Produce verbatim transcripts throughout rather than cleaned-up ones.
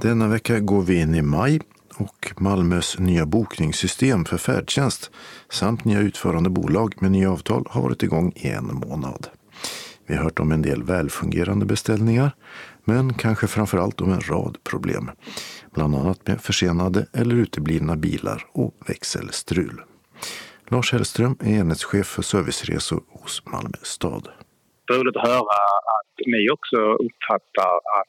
Denna vecka går vi in i maj och Malmös nya bokningssystem för färdtjänst samt nya utförande bolag med nya avtal har varit igång i en månad. Vi har hört om en del välfungerande beställningar, men kanske framförallt om en rad problem. Bland annat med försenade eller uteblivna bilar och växelstrul. Lars Hellström är enhetschef för serviceresor hos Malmö stad. Det är roligt att höra att ni också uppfattar att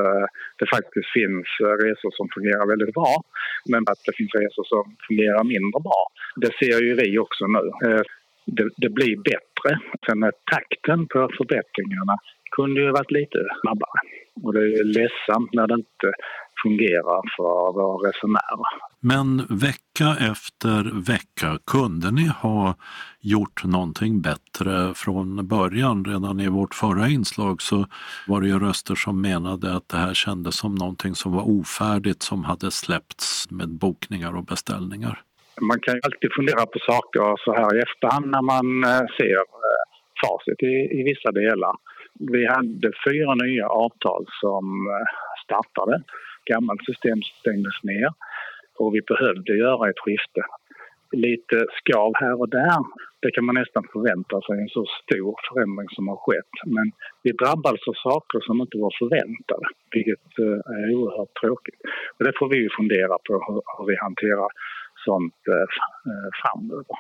det faktiskt finns resor som fungerar väldigt bra, men att det finns resor som fungerar mindre bra. Det ser ju vi också nu. Det, det blir bättre. Sen takten på förbättringarna kunde ju varit lite snabbare. Och det är ledsamt när det inte fungerar för våra resenärer. Men vecka efter vecka, kunde ni ha gjort någonting bättre från början? Redan i vårt förra inslag så var det ju röster som menade att det här kändes som någonting som var ofärdigt, som hade släppts med bokningar och beställningar. Man kan ju alltid fundera på saker så här i efterhand när man ser facit i, i vissa delar. Vi hade fyra nya avtal som startade. Gammalt system stängdes ner och vi behövde göra ett skifte. Lite skav här och där, det kan man nästan förvänta sig, en så stor förändring som har skett. Men vi drabbades av saker som inte var förväntade, vilket är oerhört tråkigt. Och det får vi ju fundera på hur vi hanterar sånt framöver.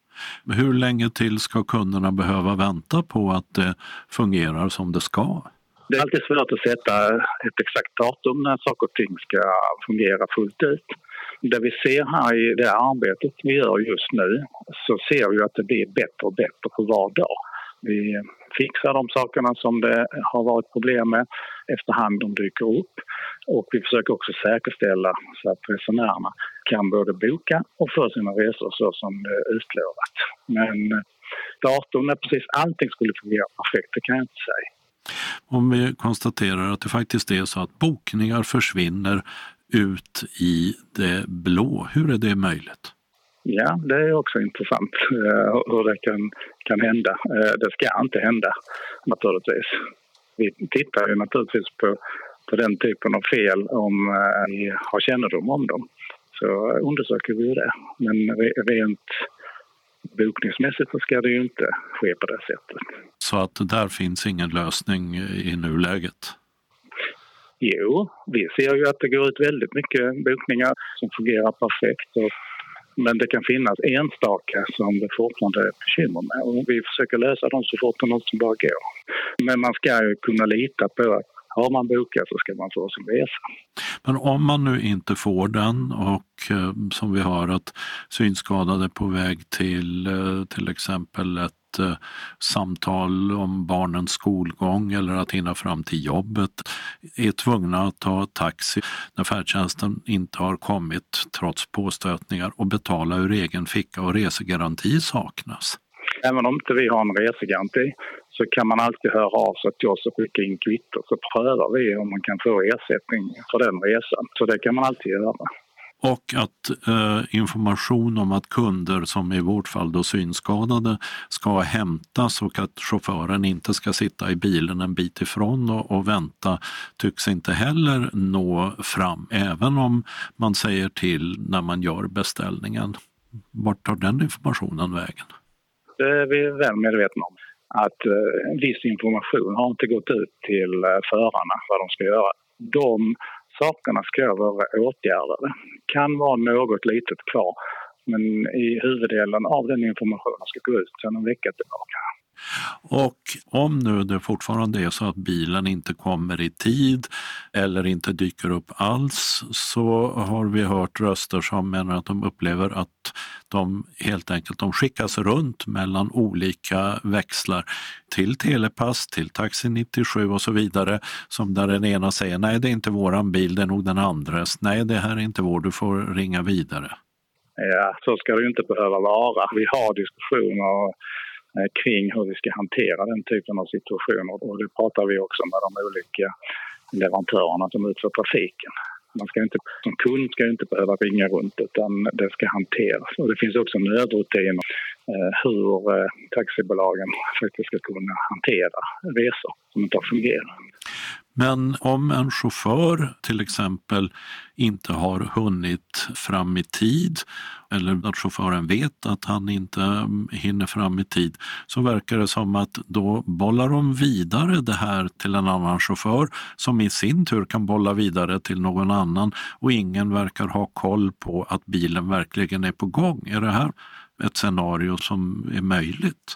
Hur länge till ska kunderna behöva vänta på att det fungerar som det ska? Det är alltid svårt att sätta ett exakt datum när saker och ting ska fungera fullt ut. Det vi ser här i det arbetet vi gör just nu, så ser vi att det blir bättre och bättre på var dag. Vi fixar de sakerna som det har varit problem med efterhand de dyker upp. Och vi försöker också säkerställa så att resenärerna kan både boka och få sina resor så som det är utlovat. Men datum när precis allting skulle fungera perfekt, det kan jag inte säga. Om vi konstaterar att det faktiskt är så att bokningar försvinner ut i det blå, hur är det möjligt? Ja, det är också intressant hur det kan, kan hända. Det ska inte hända naturligtvis. Vi tittar ju naturligtvis på, på den typen av fel om vi har kännedom om dem. Så undersöker vi det. Men rent bokningsmässigt så ska det ju inte ske på det sättet. Så att där finns ingen lösning i nuläget? Jo, vi ser ju att det går ut väldigt mycket bokningar som fungerar perfekt. Och, men det kan finnas enstaka som det fortfarande är bekymmer med. Och vi försöker lösa dem så fort det något bara går. Men man ska ju kunna lita på att har man bokat så ska man få sin resa. Men om man nu inte får den och eh, som vi hör att synskadade på väg till eh, till exempel ett eh, samtal om barnens skolgång eller att hinna fram till jobbet är tvungna att ta taxi när färdtjänsten inte har kommit trots påstötningar och betala ur egen ficka och resegaranti saknas. Även om inte vi har en resegaranti så kan man alltid höra av sig till oss och skicka in kvittor, så prövar vi om man kan få ersättning för den resan. Så det kan man alltid göra. Och att eh, information om att kunder som i vårt fall då synskadade ska hämtas och att chauffören inte ska sitta i bilen en bit ifrån och, och vänta tycks inte heller nå fram, även om man säger till när man gör beställningen. Vart tar den informationen vägen? Det är vi väl medvetna om. Att eh, viss information har inte gått ut till eh, förarna vad de ska göra. De sakerna ska vara åtgärdade. Kan vara något litet kvar, men i huvuddelen av den informationen ska gå ut sedan en vecka tillbaka. Och om nu det fortfarande är så att bilen inte kommer i tid eller inte dyker upp alls, så har vi hört röster som menar att de upplever att de helt enkelt de skickas runt mellan olika växlar till Telepass, till Taxi nittiosju och så vidare, som där den ena säger nej, det är inte våran bil, det är nog den andres, nej det här är inte vår, du får ringa vidare. Ja, så ska det ju inte behöva vara. Vi har diskussioner kring hur vi ska hantera den typen av situationer, och det pratar vi också med de olika leverantörerna som utför trafiken. Man ska inte, som kund ska inte behöva ringa runt, utan det ska hanteras. Och det finns också nödrutiner eh, hur eh, taxibolagen faktiskt ska kunna hantera resor som inte har fungerat. Men om en chaufför till exempel inte har hunnit fram i tid, eller att chauffören vet att han inte hinner fram i tid, så verkar det som att då bollar de vidare det här till en annan chaufför som i sin tur kan bolla vidare till någon annan, och ingen verkar ha koll på att bilen verkligen är på gång. Är det här ett scenario som är möjligt?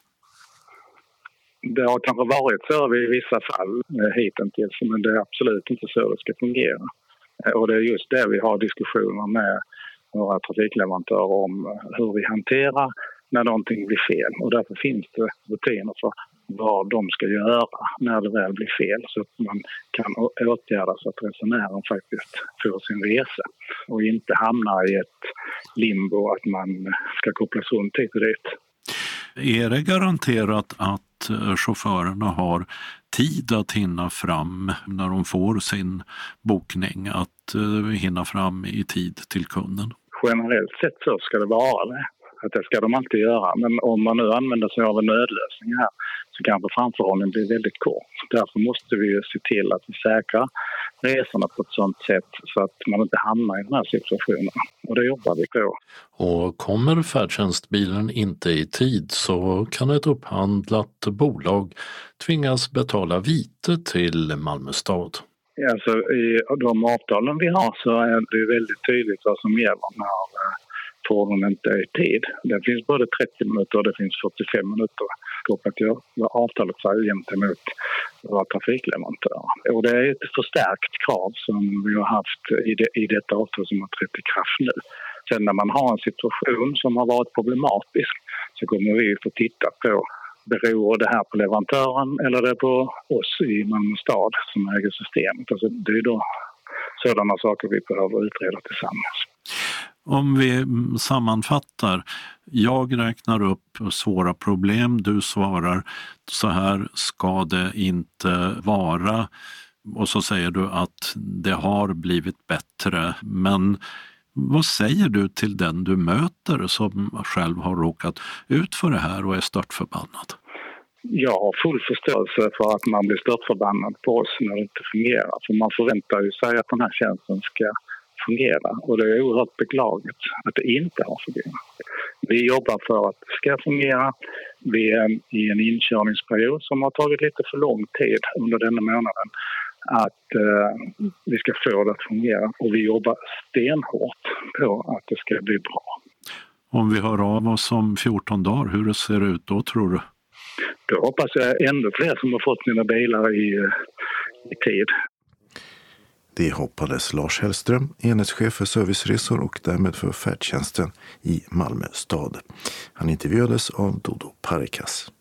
Det har kanske varit så i vissa fall hittills, men det är absolut inte så det ska fungera. Och det är just det vi har diskussioner med våra trafikleverantörer om hur vi hanterar när någonting blir fel. Och därför finns det rutiner för vad de ska göra när det väl blir fel, så att man kan åtgärda så att resenären faktiskt får sin resa och inte hamnar i ett limbo att man ska kopplas runt hit och dit. Är det garanterat att chaufförerna har tid att hinna fram när de får sin bokning, att hinna fram i tid till kunden? Generellt sett så ska det vara det. Att det ska de alltid göra. Men om man nu använder sig av en nödlösning här så kanske framförhållningen blir väldigt kort. Därför måste vi ju se till att vi säkrar resorna på ett sådant sätt så att man inte hamnar i den här situationen. Och det jobbar vi på. Och kommer färdtjänstbilen inte i tid så kan ett upphandlat bolag tvingas betala vite till Malmö stad. Alltså, i de avtalen vi har så är det väldigt tydligt vad som gäller när fordonen inte är i tid. Det finns både trettio minuter och det finns fyrtiofem minuter kopplat till vad avtalet säger gentemot våra trafikleverantörer. Och det är ett förstärkt krav som vi har haft i, det, i detta avtal som har trätt i kraft nu. Sen när man har en situation som har varit problematisk så kommer vi få titta på, beror det här på leverantören eller det på oss i Malmö stad som äger systemet. Alltså det är då sådana saker vi behöver utreda tillsammans. Om vi sammanfattar, jag räknar upp svåra problem, du svarar så här ska det inte vara, och så säger du att det har blivit bättre. Men vad säger du till den du möter som själv har råkat ut för det här och är störtförbannad? Jag har full förståelse för att man blir störtförbannad på oss när det inte fungerar. För man förväntar ju sig att den här tjänsten ska fungera. Och det är oerhört beklagligt att det inte har fungerat. Vi jobbar för att det ska fungera. Vi är i en inkörningsperiod som har tagit lite för lång tid under denna månaden att eh, vi ska få det att fungera. Och vi jobbar stenhårt på att det ska bli bra. Om vi hör av oss om fjorton dagar, hur det ser ut då tror du? Då hoppas jag ännu fler som har fått sina bilar i, i tid. Det hoppades Lars Hellström, enhetschef för serviceresor och därmed för färdtjänsten i Malmö stad. Han intervjuades av Dodo Parikas.